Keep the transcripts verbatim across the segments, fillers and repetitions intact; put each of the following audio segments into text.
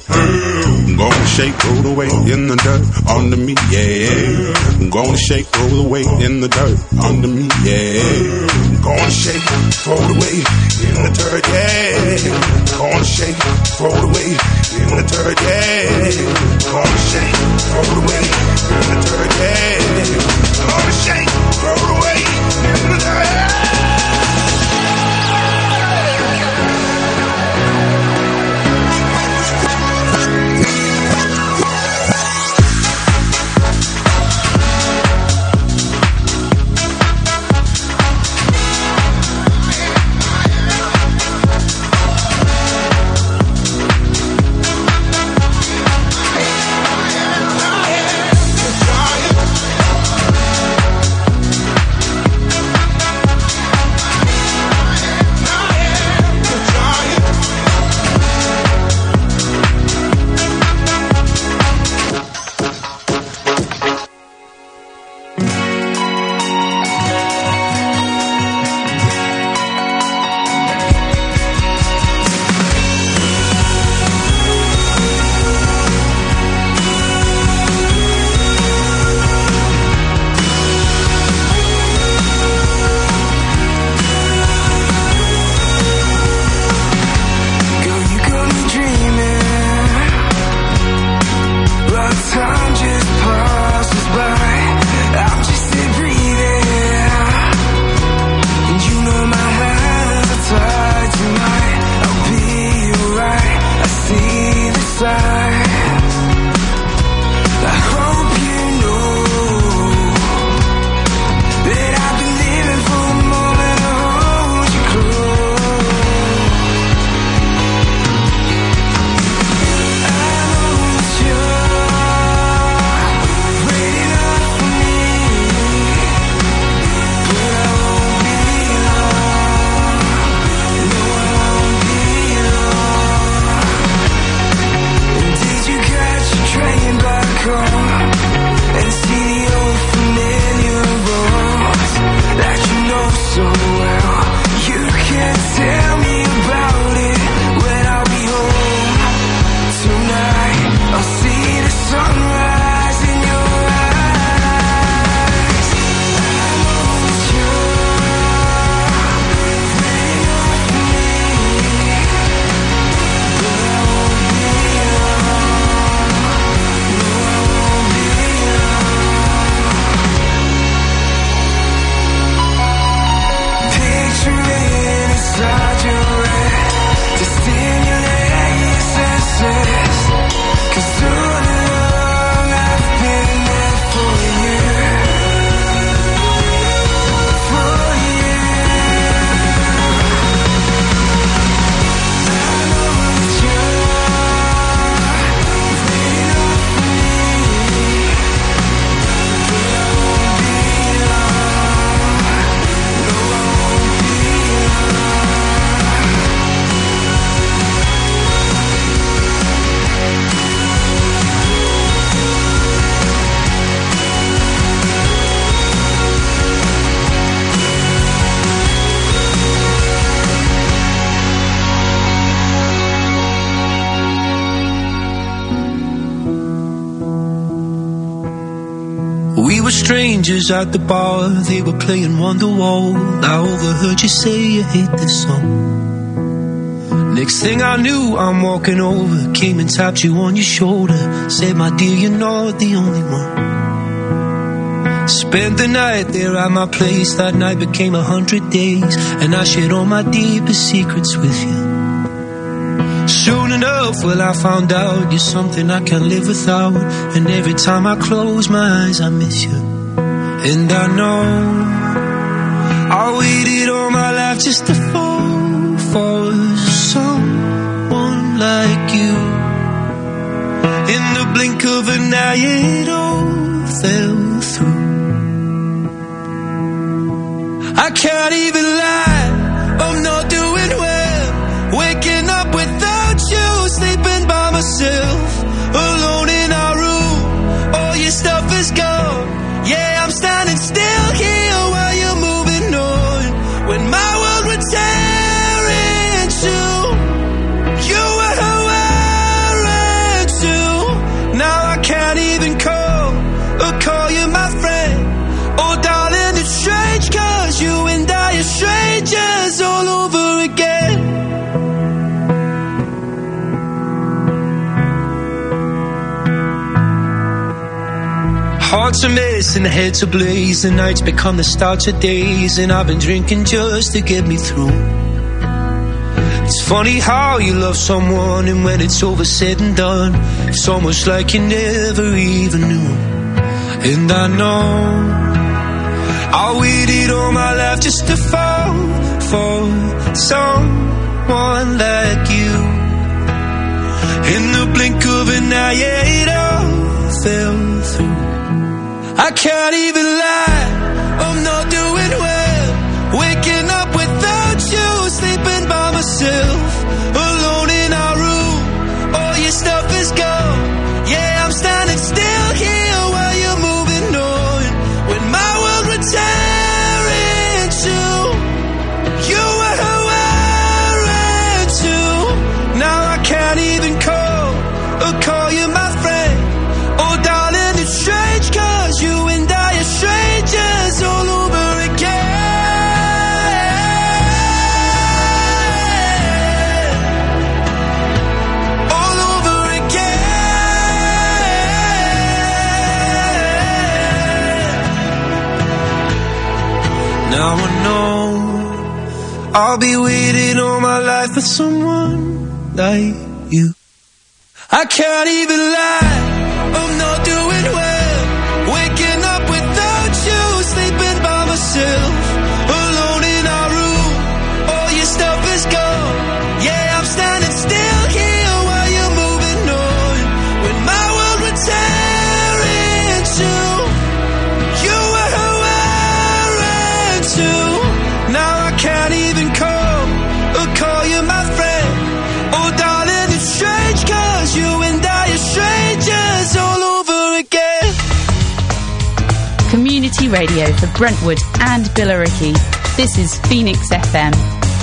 I'm gonna shake, roll the weight in the dirt under me, yeah. I'm gonna shake, roll the weight in the dirt under me, yeah. I'm gonna shake, roll the weight in the dirt, yeah. I'm gonna shake, roll the weight in the dirt, yeah. I'm gonna shake, roll the weight in the dirt, yeah. I'm gonna shake, roll the weight in the dirt. Strangers at the bar, they were playing Wonderwall. I overheard you say you hate this song. Next thing I knew, I'm walking over, came and tapped you on your shoulder, said, my dear, you're not the only one. Spent the night there at my place, that night became a hundred days, and I shared all my deepest secrets with you. Soon enough, well, I found out you're something I can't live without, and every time I close my eyes, I miss you. And I know I waited all my life just to fall for someone like you. In the blink of an eye, it all fell through. I can't even lie, I'm not doing well. Waking up without you, sleeping by myself, alone in our room. All your stuff is gone. Yeah, I'm standing still here while you're moving on. When my world would tear in two, you were wearing hearts are mess and the heads are blaze. The nights become the starts of days, and I've been drinking just to get me through. It's funny how you love someone, and when it's over said and done, it's almost like you never even knew. And I know I waited all my life just to fall for someone like you. In the blink of an eye, yeah, it all fell through. I can't even lie, I'm not doing well. Waking up without you, sleeping by myself, alone in our room. All your stuff is gone. Yeah, I'm standing still here while you're moving on. When my world would tear into, you were wearing too. Now I can't even call or call you my friend. Oh darling, it's strange, cause you and I are strangers all over again. All over again. Now I know I'll be waiting all my life for someone like you. I can't even lie, I'm not doing well. Waking up without you, sleeping by myself, alone in our room. All your stuff is gone. Yeah, I'm standing still here while you're moving on. When my world would tear into, you were wearing too. Now I can't even call or call you my friend. Oh darling, it's strange, cause you and I are strangers all over again. Community radio for Brentwood and Billericay. This is Phoenix F M.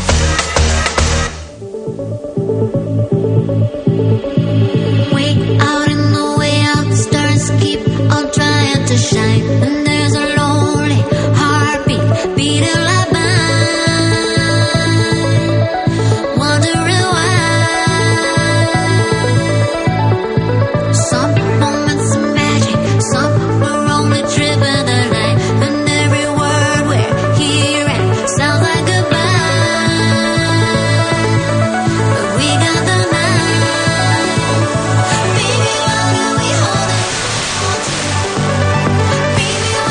Wait out in the way out, the stars keep on trying to shine, and there's a lonely heartbeat beating like mine, wondering why. Some moments of magic, some are only tripping the night, and every word we're hearing sounds like goodbye. But we got the night. Baby, why do we hold it on to? Baby,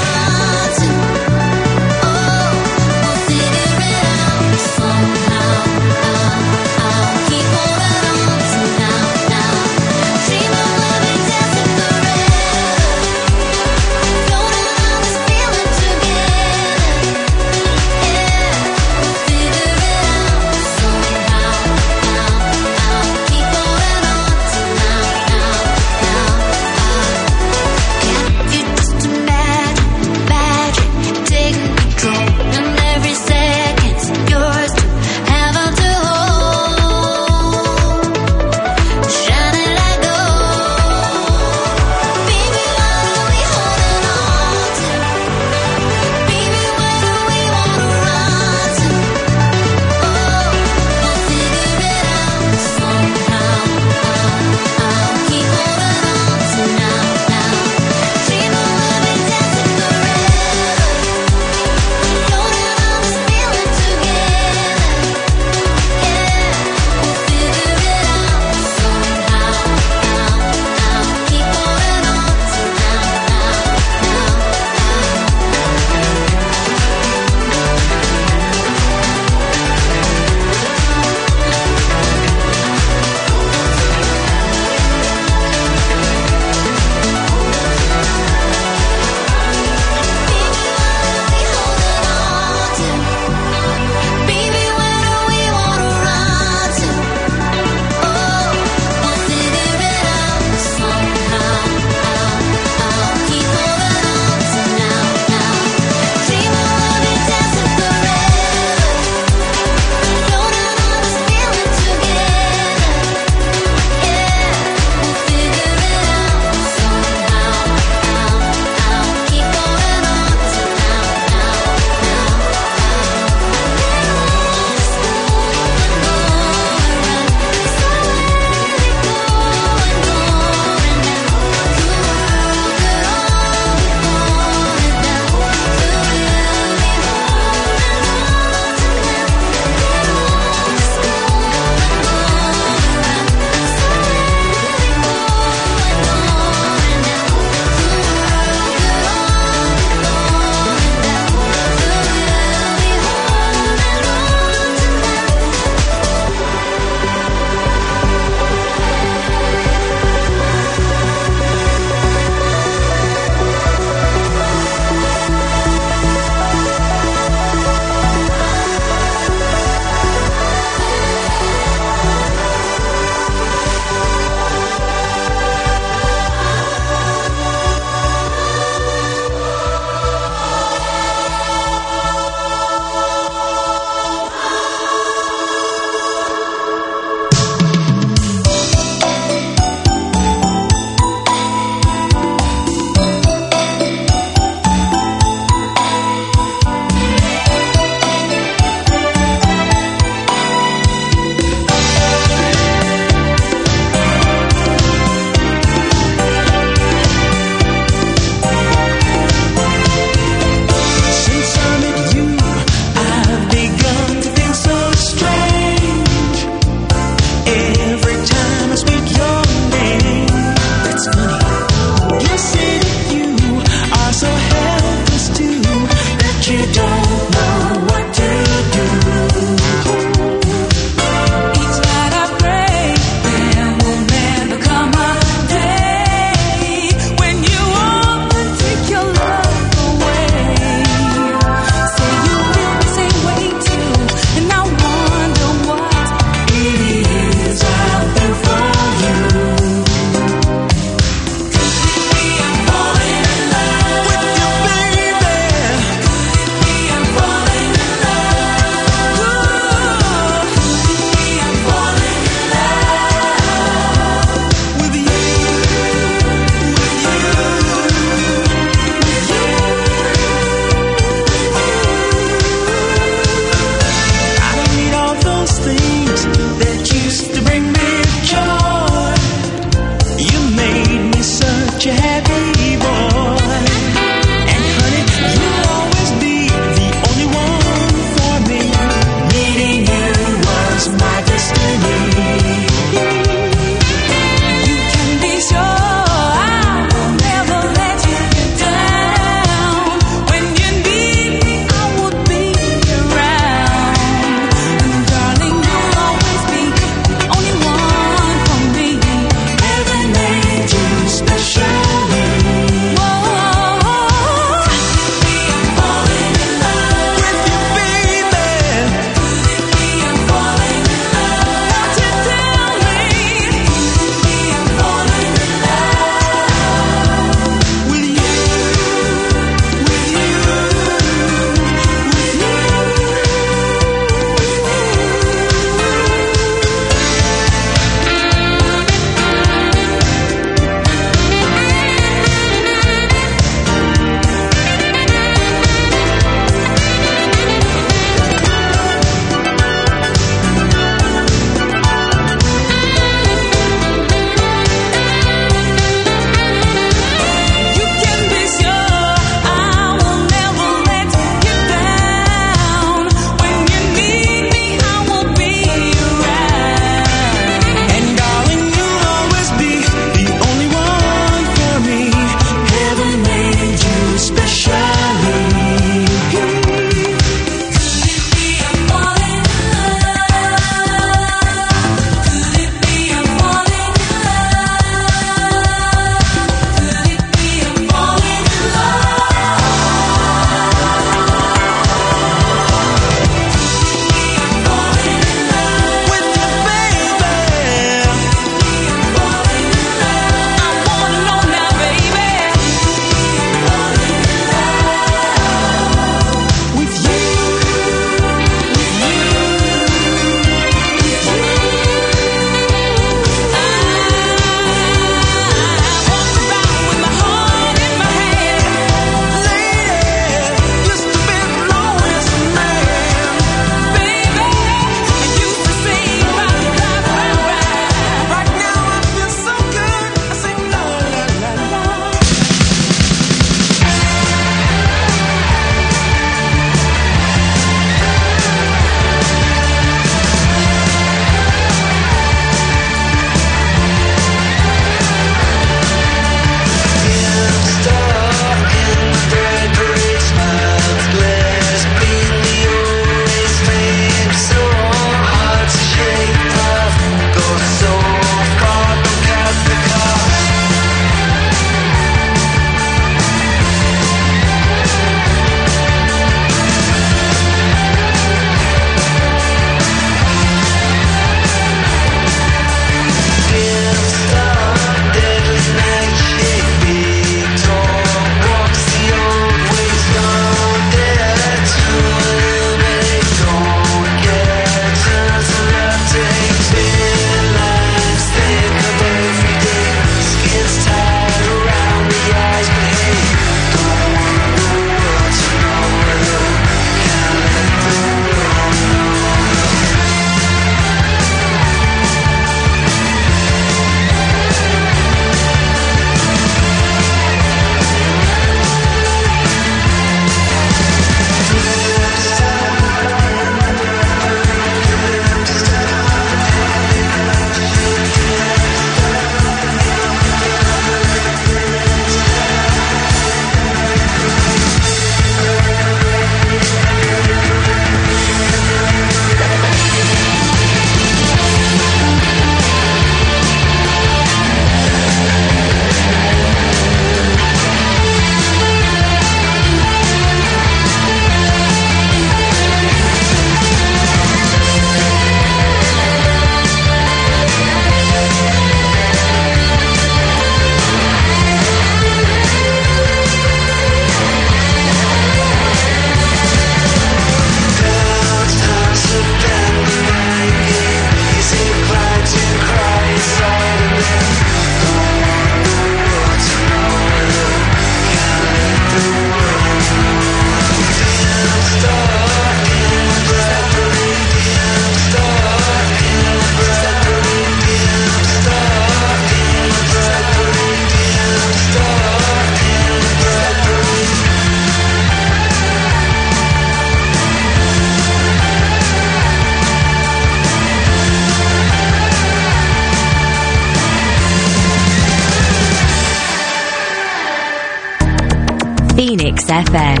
Phoenix F M.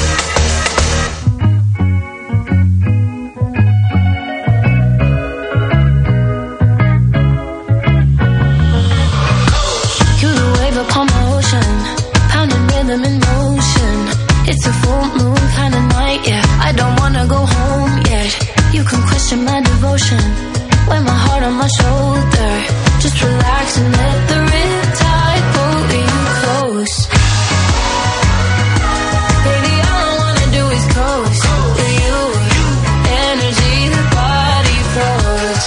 It's a full moon kind of night, yeah. I don't wanna go home yet. You can question my devotion. Wear my heart on my shoulder. Just relax and let the riptide pull you close. Baby, all I wanna do is coast with you. Energy, the body flows.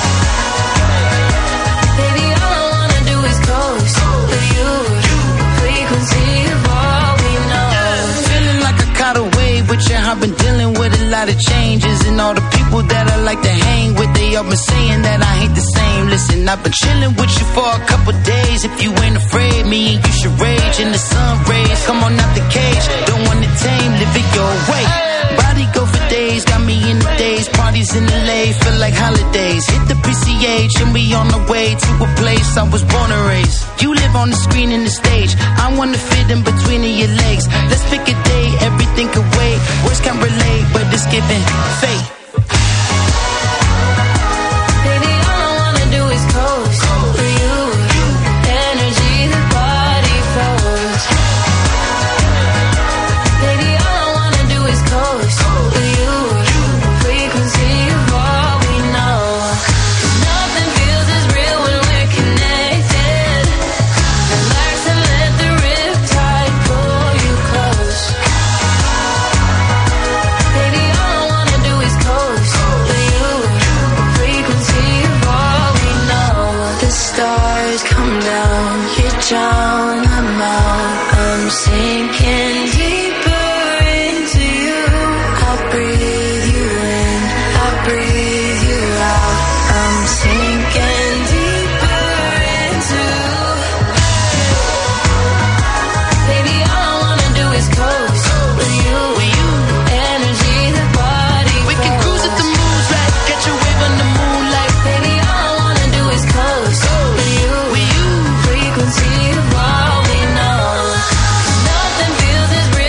Baby, all I wanna do is coast with you. Frequency of all we know. Caught a wave, but yeah, I've been dealing with a lot of changes. And all the people that I like to hang with, they all been saying that I ain't the same. Listen, I've been chilling with you for a couple days. If you ain't afraid, me and you should rage in the sun rays. Come on out the cage, don't want it tame, live it your way. Body go for days, got me in the days. Parties in L A, feel like holidays. Hit the P C H and we on the way to a place I was born and raised. You live on the screen and the stage, I wanna fit in between of your legs. Let's pick a day, everything can wait. Words can relate, but it's giving fate. Baby, all I wanna do is coast for you. Energy, the body flows. Baby, all I wanna do is coast for you. Frequency of all we know. 'Cause nothing feels as real when we're connected. Relax and let the riptide pull you close. Baby, all I wanna do is coast for you. Frequency of all we know. The stars come down, you drown, I'm out. I'm sinking deeper into you. I breathe you in, I breathe you out. I'm sinking deeper into. Baby, all I wanna do is coast with you. Energy, the body We can cruise at the moonlight, catch a wave on the moonlight. Baby, all I wanna do is coast with you. With you. Frequency of all we know. Nothing feels as real.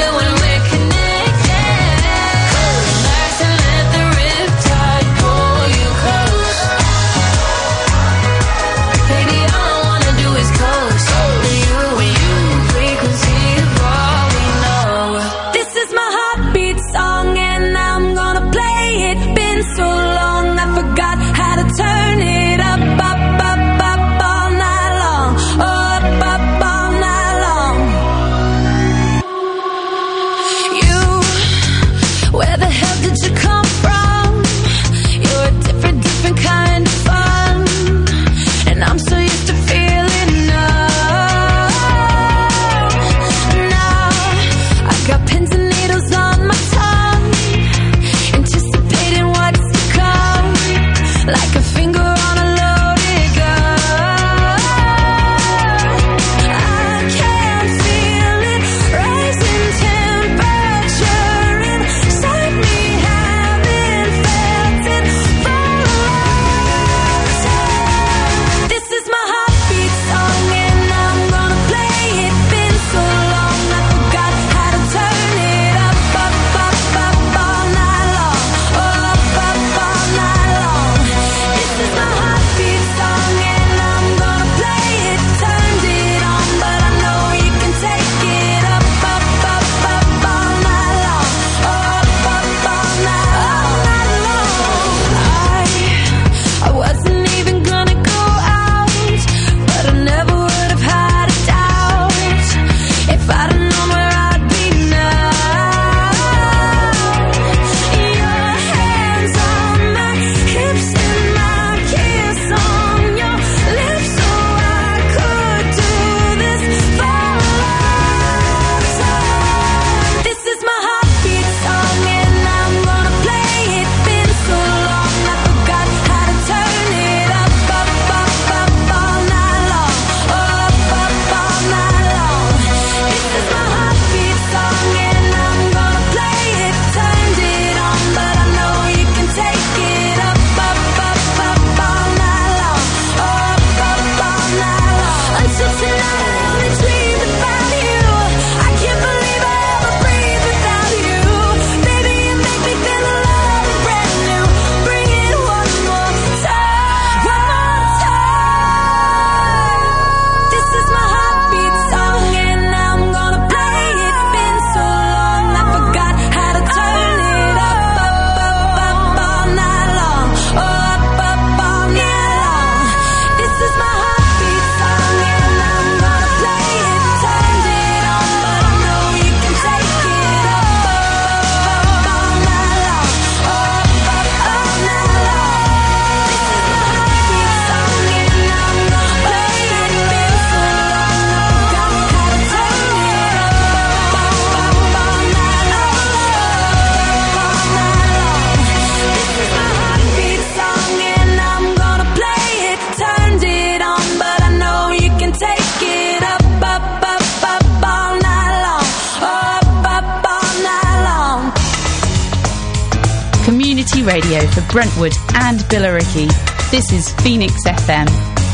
radio for Brentwood and Billericay. This is Phoenix F M.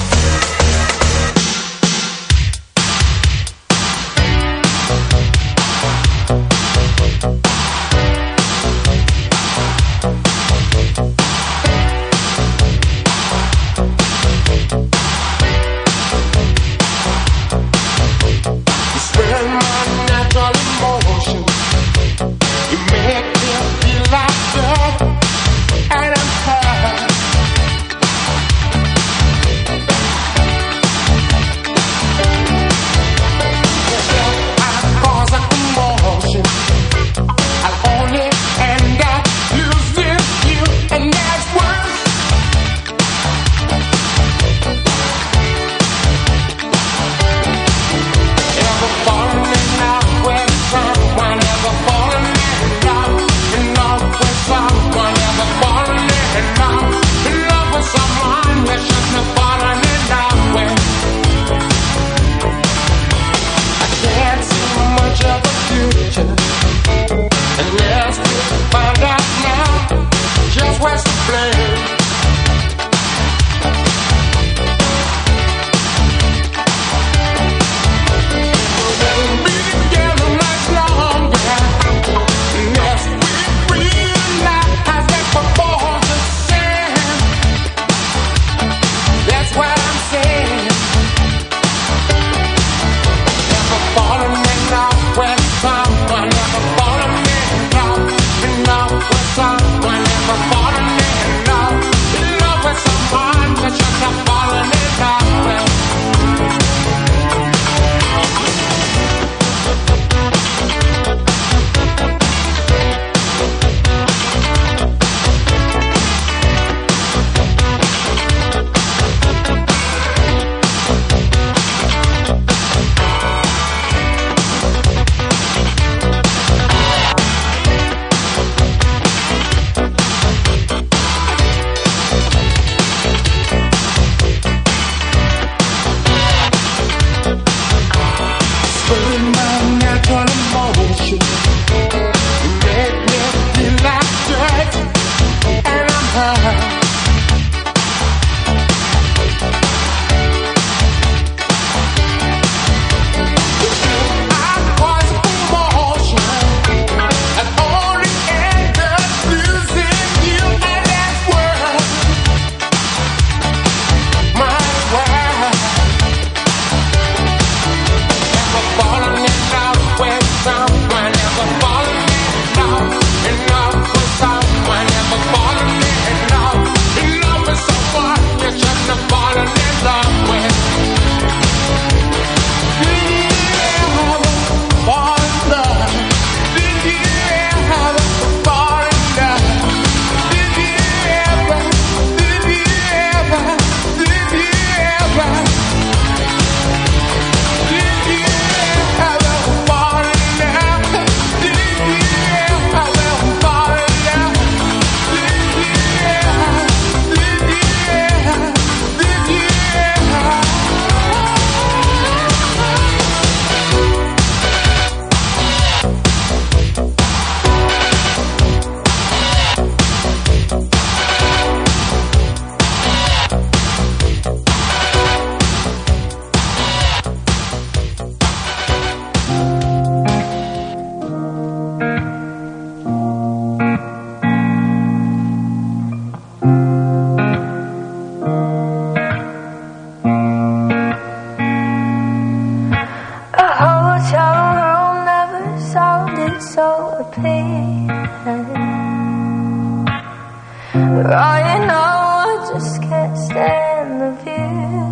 Right now I just can't stand the view,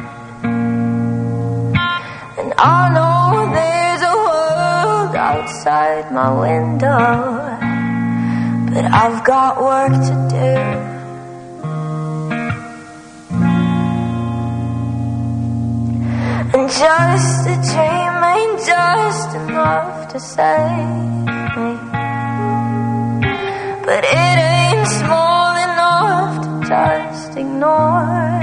and I know there's a world outside my window, but I've got work to do. And just a dream ain't just enough to save me, but it ain't small enough to just ignore.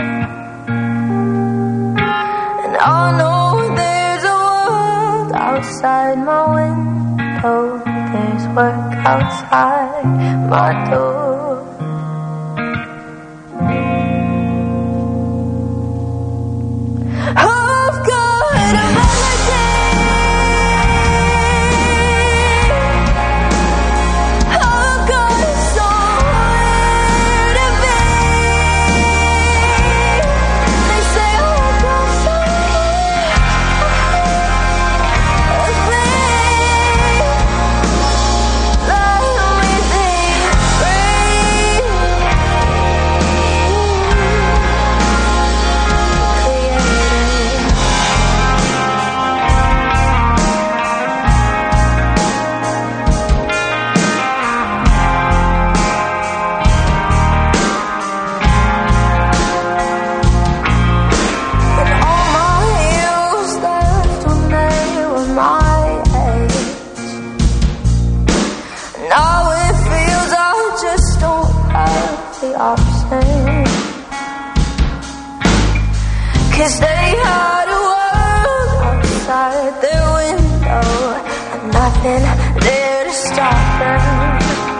And I know there's a world outside my window, there's work outside my door. 'cause they had a world outside their window and nothing there to stop them.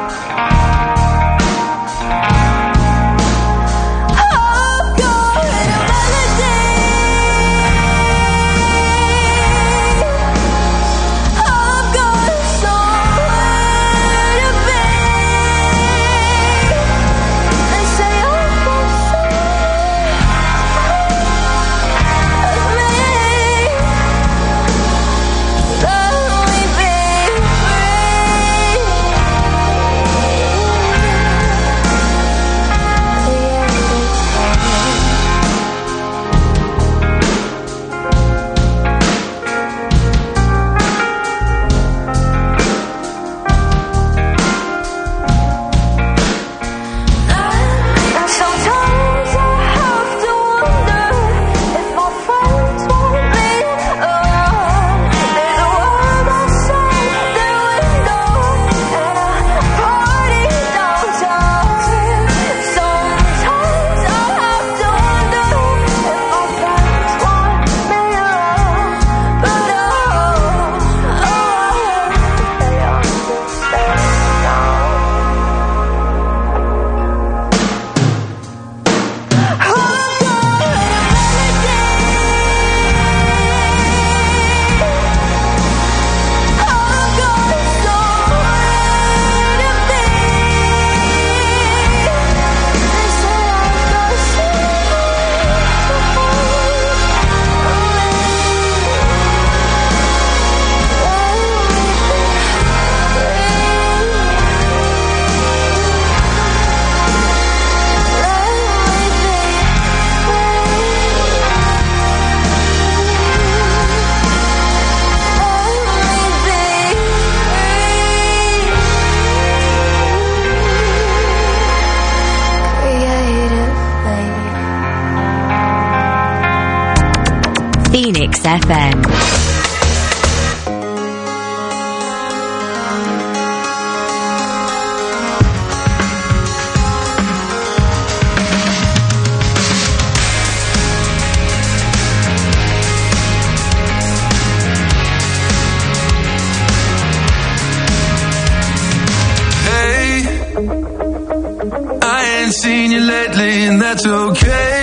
Phoenix F M. Hey, I ain't seen you lately, and that's okay.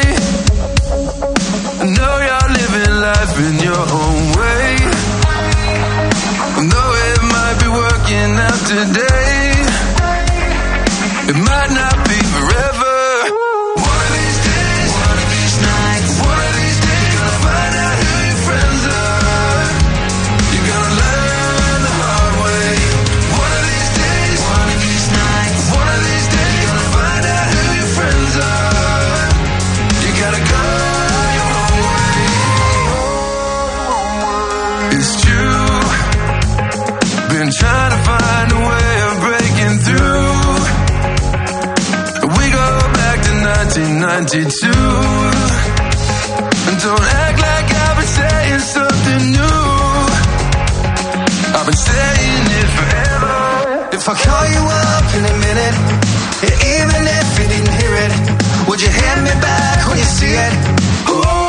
I know you're living life in your own way. Though it might be working out today, it might not be forever. One of these days, one of these nights, one of these days, gonna find out who your friends are. You're gonna learn the hard way. One of these days, one of these nights, one of these days, gonna find out who your friends are. You gotta go. It's true, been trying to find a way of breaking through. We go back to nineteen ninety-two. And don't act like I've been saying something new. I've been saying it forever. If I call you up in a minute, even if you didn't hear it, would you hand me back when you see it? Ooh.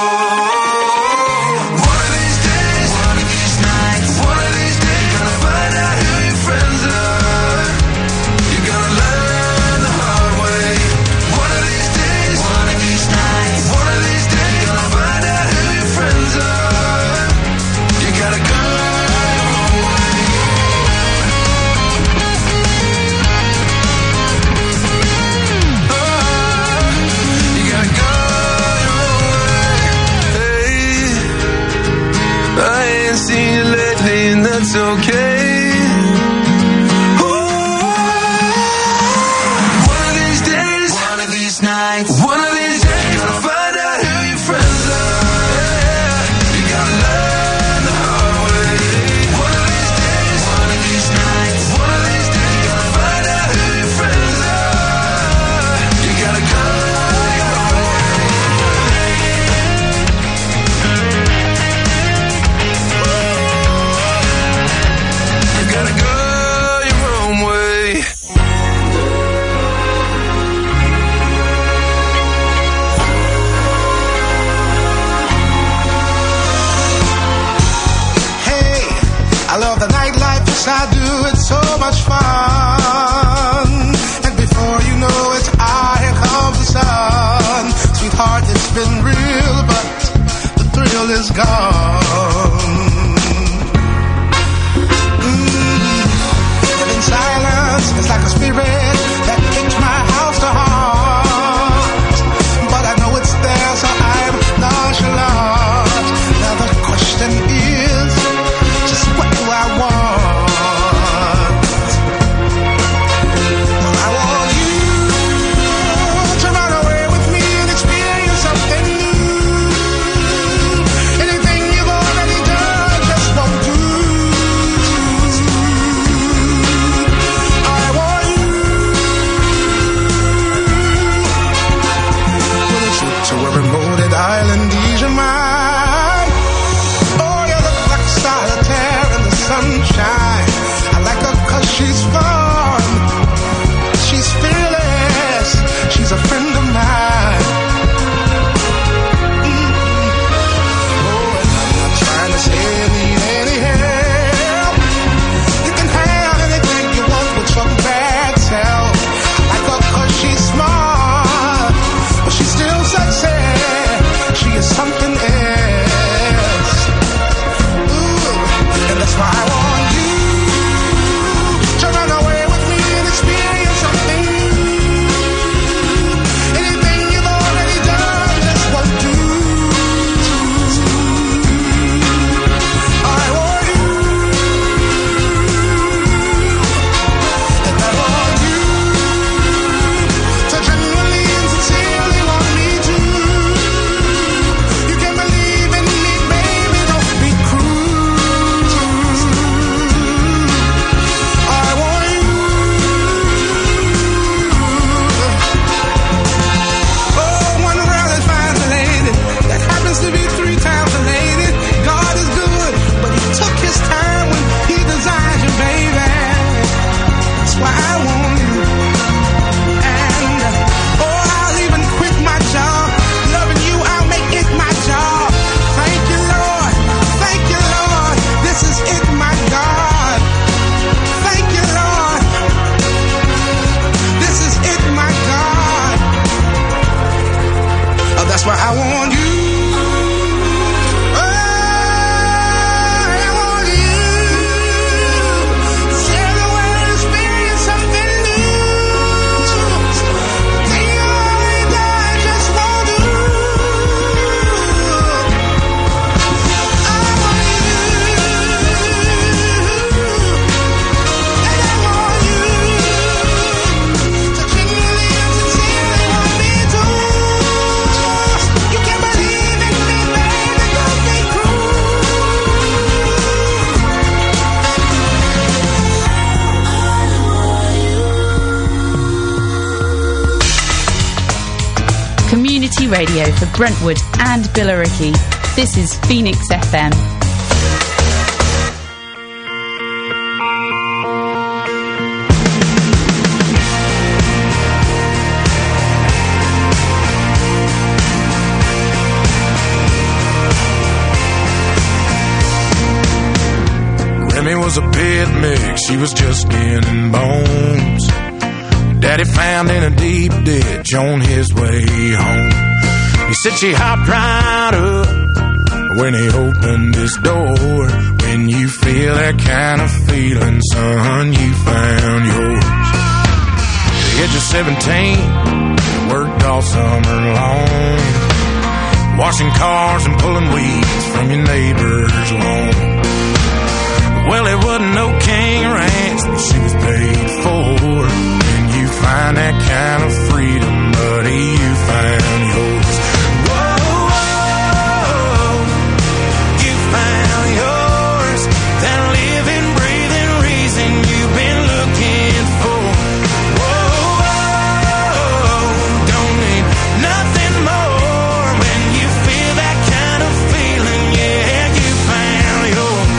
It's okay. Ooh. One of these days, one of these nights, one of these days, gonna find out who your friends are. Yeah. You gotta learn the hard way. One of these days, one of these nights, one of these days, gonna find out who your friends are. You gotta go your own way. soul is gone. Mm-hmm. And in silence, it's like a spirit that kicks my house to heart. But I know it's there, so I'm nonchalant. Now the question is, just what do I want? I want you to run away with me and experience something new. Anything you've already done just won't do. I want you on a trip to a remote island, Asia, mine. Oh, you look like a solitaire in the sunshine. I like her 'cause she's fun. She's fearless. She's a friend of mine. Mm-hmm. Oh, and I'm not trying to say you need any help. You can have anything you want with some bad self. I like her 'cause she's smart, but she's still sexy. She is something else. Ooh, and that's why I want you to run away with me and experience something new. Anything you've already done just won't do. I want you, and I want you to genuinely and sincerely want me to. You can believe in me, baby, don't be cruel. I want you. Oh, one rarely finds a lady that happens to be three times a lady. God is good, but he took his time when he designed you, baby. That's why I want you. And oh, I'll even quit my job. Loving you, I'll make it my job. Thank you, Lord. Thank you, Lord. This is it, my God. Thank you, Lord. This is it, my God. Oh, that's why I want you. Oh, I want you. Sail away and experience something new. Thing you already done just won't do. I want you. And I want you to genuinely and sincerely want me to. You can believe in me, baby, don't be cruel. Community radio for Brentwood and Billericay. This is Phoenix F M. Grammy was a pit mix, she was just skin and bones. Daddy found in a deep ditch on his way home. He said she hopped right up when he opened his door. When you feel that kind of feeling, son, you found yours. At the age of seventeen, worked all summer long, washing cars and pulling weeds from your neighbor's lawn. Well, it wasn't no king ranch, but she was paid for. When you find that kind of freedom, buddy, you found yours. Whoa, whoa, you found yours. That living, breathing reason you've been looking for. Whoa, whoa, don't need nothing more. When you feel that kind of feeling, yeah, you found yours.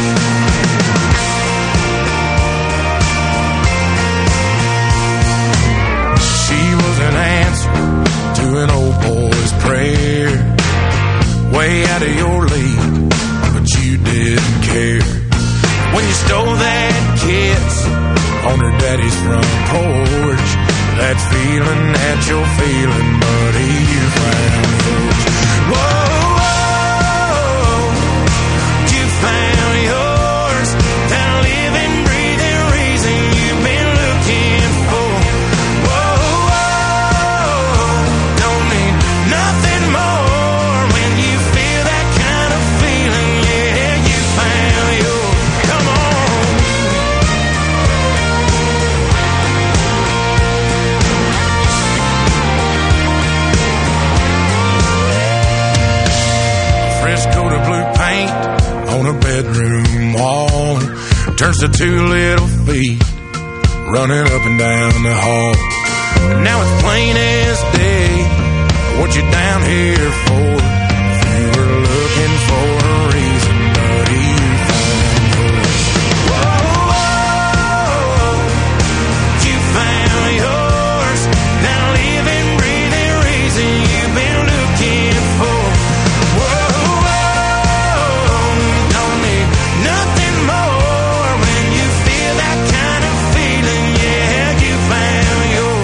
She was an answer to an old boy's prayer, way out of your league, but you didn't care. When you stole that kiss on her daddy's front porch, that feeling that you're feeling, buddy, you found yours. Whoa, whoa, coat of blue paint on her bedroom wall. Turns to two little feet running up and down the hall. Now it's plain as day what you're down here for. If you were looking for a reason, buddy, you found yours. Whoa, whoa, you found yours. That living, breathing reason you've been looking for. Whoa, whoa, you don't need nothing more when you feel that kind of feeling. Yeah, you found yours.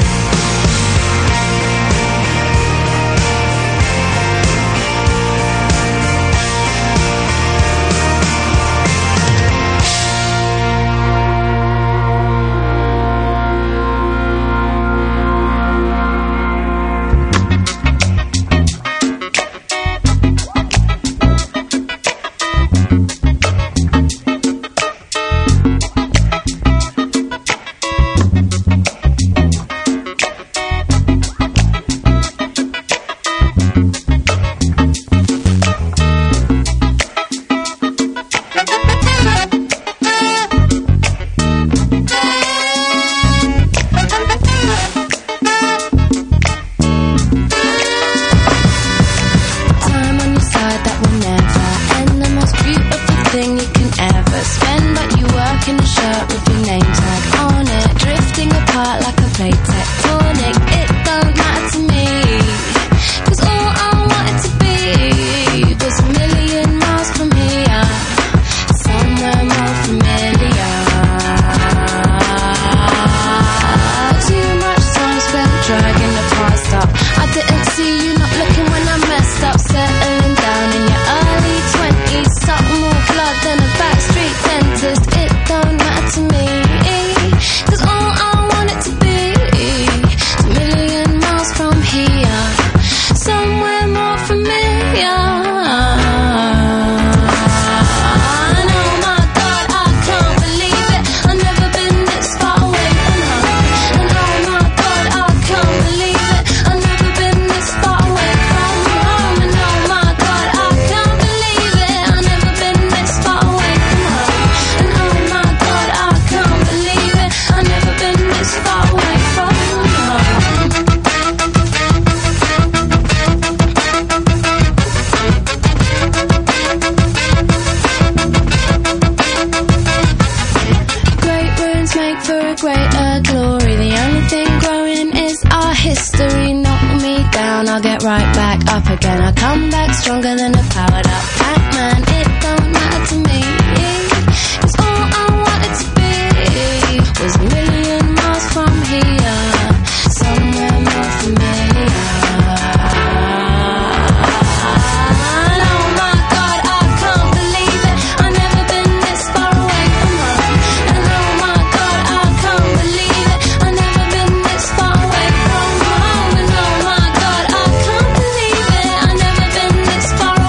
Far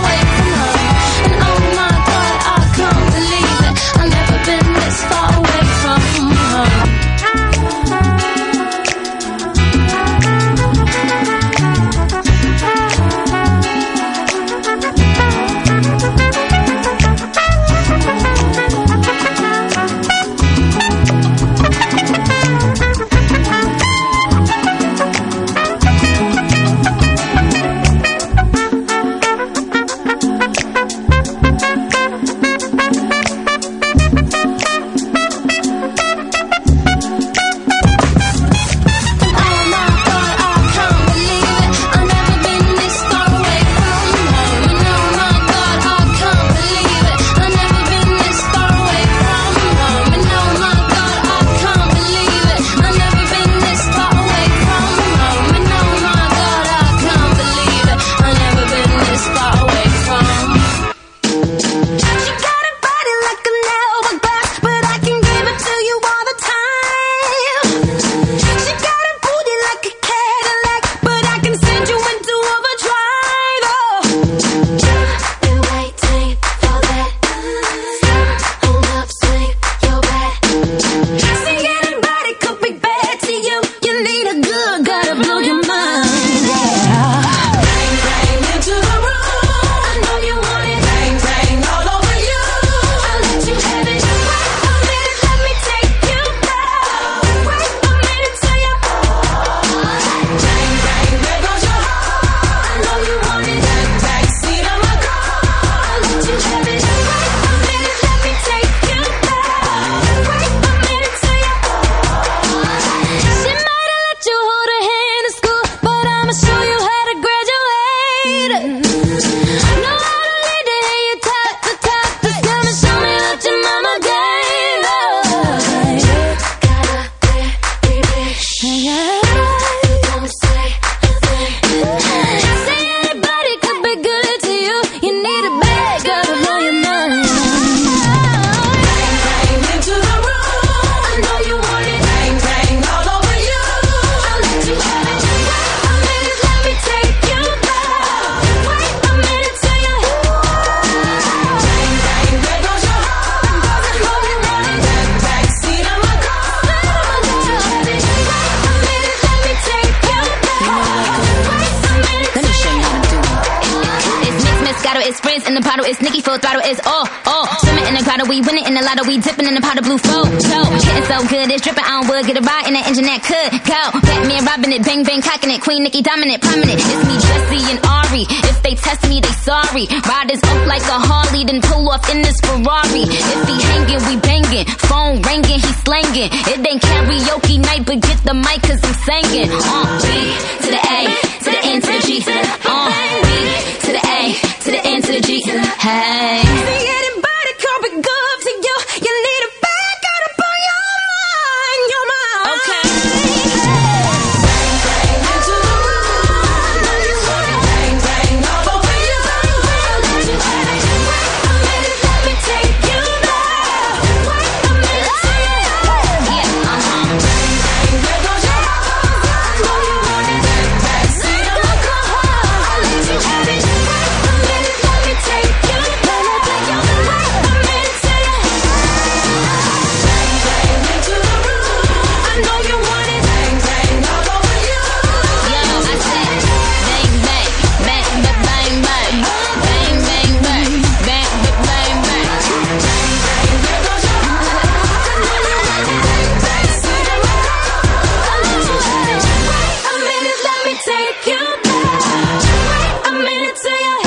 gotta blow your mind. Bang, bang, into the room. I know you want it. Bang, bang, all over you. I'll let you have it. Wait a minute, let me take you back. Wait a minute till you bang, bang, there goes your heart. Rolling, rolling, back, back seat of my car. I'll let you have it. Wait a minute, let me take you back. Wait a minute. Let me show you how to do it. It's mixed, Moscato, it's Frizz in the bottle, it's Nicki full throttle, it's all, all. Swimming in the grotto, we winning in the lotto, we dipping in the pot of blue flow. So, getting so good, it's dripping on wood, get a ride in the engine that could go. Batman robbing it, bang bang cocking it, Queen Nicki dominant, prominent. It's me, Jesse and Ari. If they test me, they sorry. Riders up like a Harley, then pull off in this Ferrari. If he hanging, we banging. Phone ringing, he slanging. It ain't karaoke night, but get the mic 'cause I'm singing. Uh, B to the A, to the N to the G. Uh, B to the A, to the N to the G. Hey. See anybody come be good to you? You need a bag, gotta blow your mind, your mind. Okay. Bang, bang, into the room. I know you want it. Bang, bang, all over you. I'll let you have it. Wait a minute, let me take you back. Wait a minute till you Yeah, uh-huh. bang, bang, there goes your heart. I know you want it. Bang, bang, seat of my car. I'll let you have it. Wait a minute, let me take you back. Wait a minute till you bang, bang, into the room. I know you want it. Bang, bang, all over you. Yo, I said, bang, bang, bang, ba- bang, bang, bang, bang, bang, bang, ba- bang, bang. Bang, bang, there goes your heart. I know you want it. Bang, bang, seat of my car. I'll let you have it. Wait a minute, let me take you back. Wait a minute till you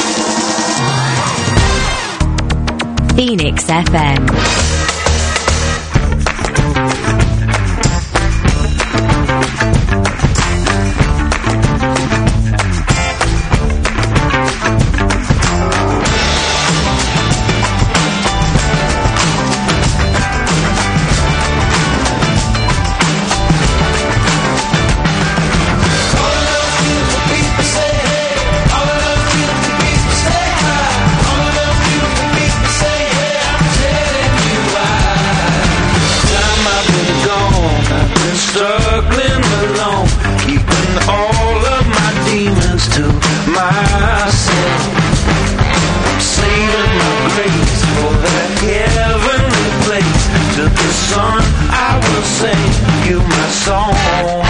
Phoenix F M. Struggling alone, keeping all of my demons to myself. I'm saving my grace for that heavenly place. To the sun I will sing you my song.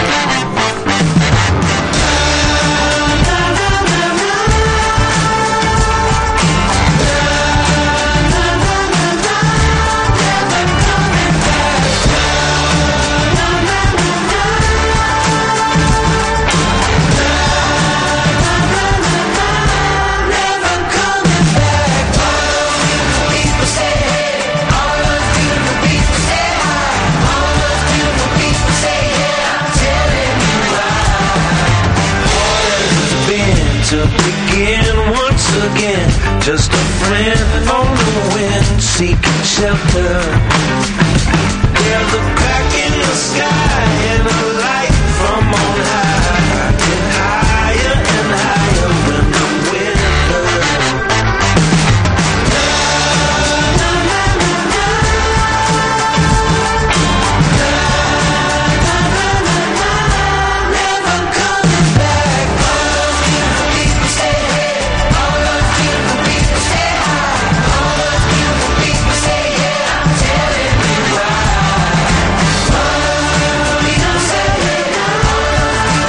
To begin once again, just a friend on the wind, seeking shelter. There's a crack in the sky and a light from on high, get higher and higher when I'm with her. Never coming back. People say, all of people, people say hi. All of people, people say yeah. I'm telling you why. All of people say, all of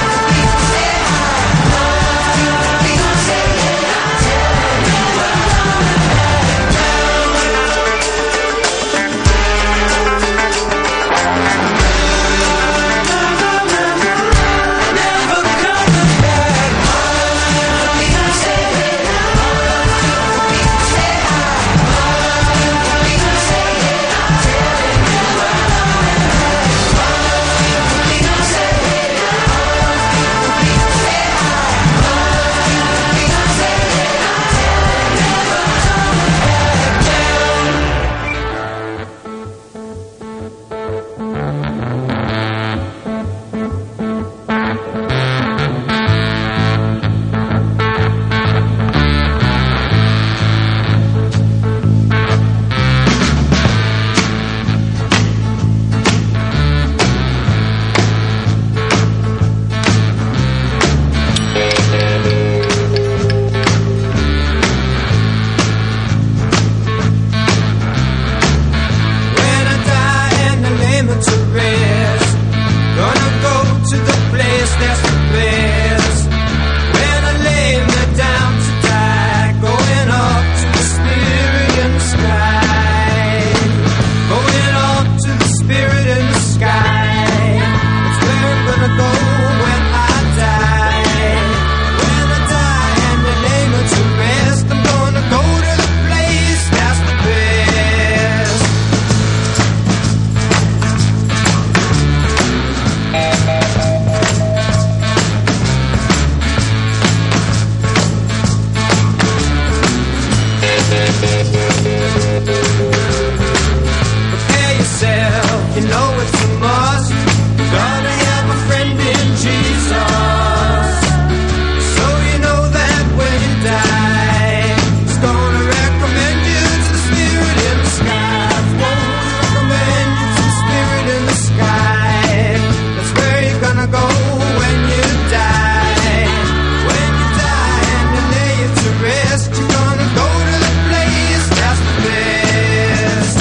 Prepare yourself, you know it's a must. Gonna have a friend in Jesus. So you know that when you die, He's gonna recommend you to the Spirit in the sky. Won't recommend you to the Spirit in the sky. That's where you're gonna go when you die. When you die and you lay it to rest, you're gonna go to the place that's the best.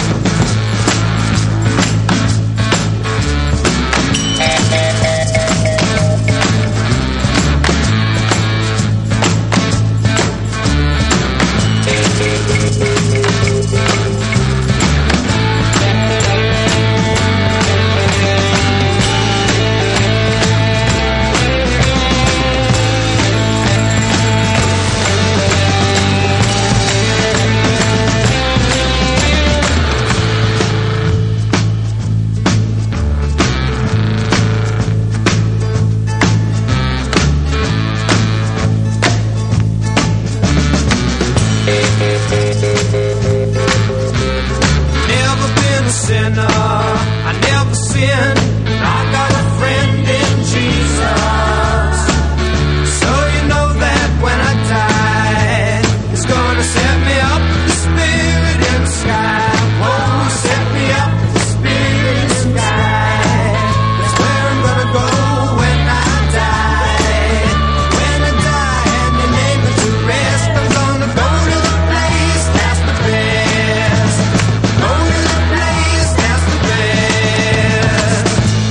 Never been a sinner, I never sinned. I got a friend in Jesus. So you know that when I die, He's gonna set me up with the Spirit in the sky. Won't He set me up with the Spirit in the sky? That's where I'm gonna go when I die. When I die and you lay me to rest, I'm gonna go to the place that's the best. Go to the place that's the best.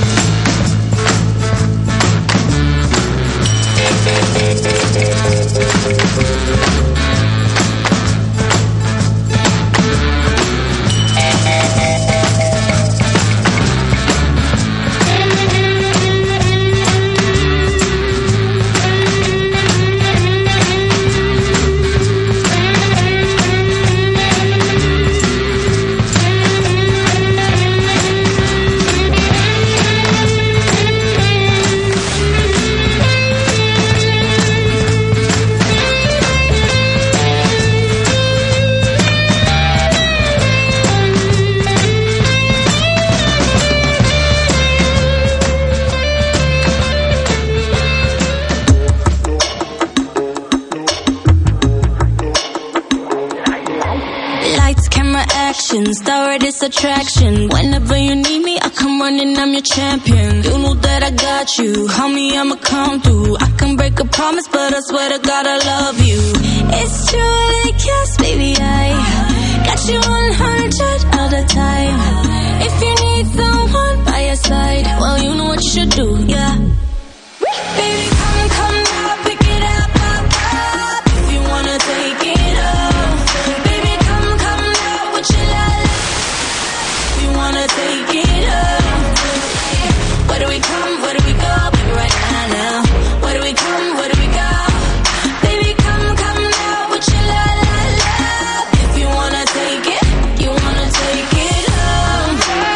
Lights, camera, action, star of this attraction. Whenever you need me, I come running, I'm your champion. You know that I got you, homie, I'ma come through. I can break a promise, but I swear to God I love you. It's true, like yes, baby, I got you one hundred all the time. If you need someone by your side, well, you know what you should do, yeah. Baby, come, come now, pick it up, up, up. If you wanna take it off, baby, come, come now, put your love. If you wanna take it off, where do we come, where do we go, baby, right now, now. Where do we come, where do we go, baby, come, come now, put your love, love, love. If you wanna take it, you wanna take it off.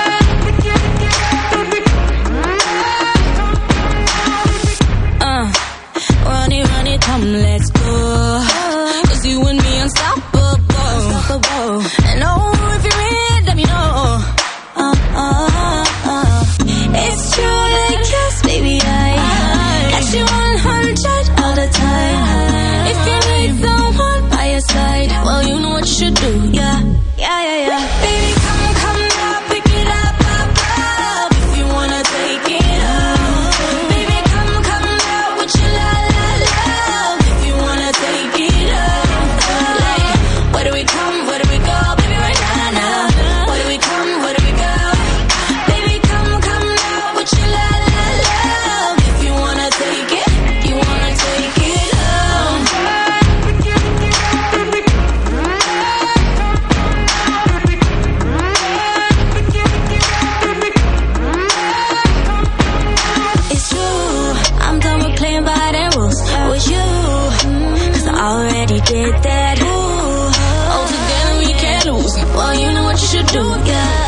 Uh, run it, run it, come, let's go. Cause you and me unstoppable. And oh, if you're in, let me know. Uh, uh, uh. It's true, like yes, baby, I got you one hundred all the time. If you need someone by your side, well, you know what you should do, yeah. Yeah, yeah, yeah. Baby, come, come now, pick it up, up, up. If you wanna take it off, baby, come, come now, put your love, love, love. If you wanna take it off, like, where do we come, where do we go, baby, right now, now. Where do we come, where do we go, baby, come, come now, put your love, love, love. If you wanna take it, you wanna take it off. It's true, I'm done with playing by the rules with you, cause I already did that. Ooh, all together we can't lose. Well, you know what you should do, yeah.